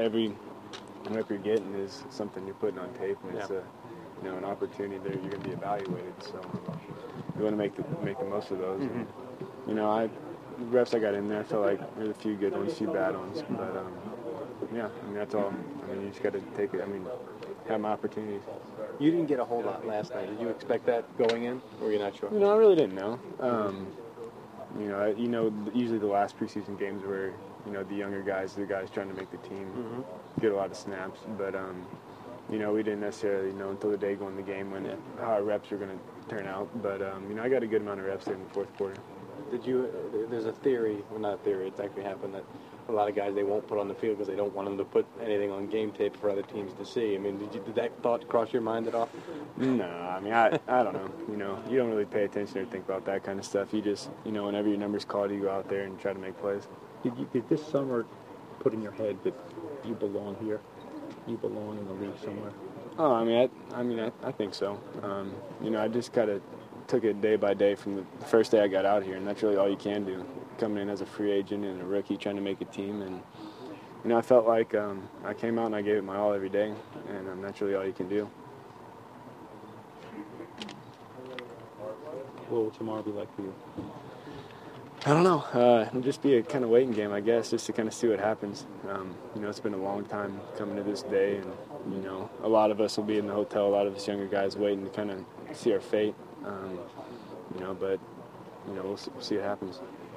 every rep you're getting is something you're putting on tape, and it's an opportunity that you're going to be evaluated. So you want to make the most of those. Mm-hmm. And, the reps I got in there, I felt like there was a few good ones, a few bad ones, but that's all. You just got to take it. Have my opportunities. You didn't get a whole lot last night. Did you expect that going in, or were you not sure? I really didn't know. Usually the last preseason games where, the younger guys, the guys trying to make the team, get a lot of snaps. But, we didn't necessarily know until the day going the game how our reps were going to turn out. But, I got a good amount of reps there in the fourth quarter. There's a theory, well, not a theory, it's actually happened, that a lot of guys they won't put on the field because they don't want them to put anything on game tape for other teams to see. Did that thought cross your mind at all? No, I don't know. You don't really pay attention or think about that kind of stuff. You just, whenever your number's called, you go out there and try to make plays. Did this summer put in your head that you belong here? You belong in the league somewhere? Oh, I think so. I just kind of took it day by day from the first day I got out here, and that's really all you can do. Coming in as a free agent and a rookie trying to make a team, and I felt like I came out and I gave it my all every day, and that's really all you can do. What will tomorrow be like for you? I don't know. It'll just be a kind of waiting game, I guess, just to kind of see what happens. It's been a long time coming to this day, and, a lot of us will be in the hotel, a lot of us younger guys waiting to kind of see our fate. But we'll see what happens.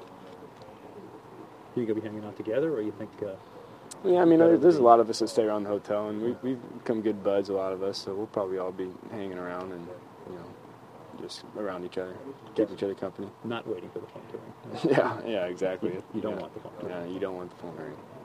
Are you going to be hanging out together, or you think... there's a lot of us that stay around the hotel, and we've become good buds, a lot of us, so we'll probably all be hanging around and, just around each other, keep each other company. Not waiting for the phone to ring. Yeah, exactly. You don't want the phone to ring. Yeah, you don't want the phone to ring.